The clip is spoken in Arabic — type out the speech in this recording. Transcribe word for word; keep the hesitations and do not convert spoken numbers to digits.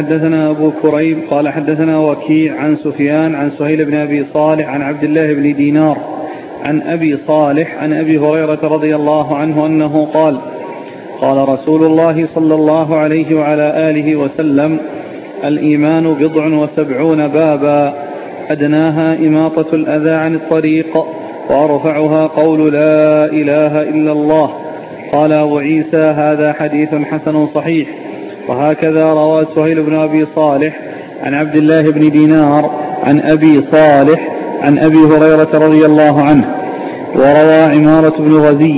حدثنا أبو كريب قال حدثنا وكيع عن سفيان عن سهيل بن أبي صالح عن عبد الله بن دينار عن أبي صالح عن أبي هريرة رضي الله عنه أنه قال قال رسول الله صلى الله عليه وعلى آله وسلم: الإيمان بضع وسبعون بابا، أدناها إماطة الأذى عن الطريق، وأرفعها قول لا إله إلا الله. قال أبو عيسى: هذا حديث حسن صحيح. وهكذا روى سهيل بن أبي صالح عن عبد الله بن دينار عن أبي صالح عن أبي هريرة رضي الله عنه. وروى عمارة بن غزي